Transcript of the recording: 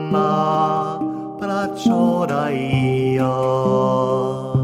มาพระโชไดยอ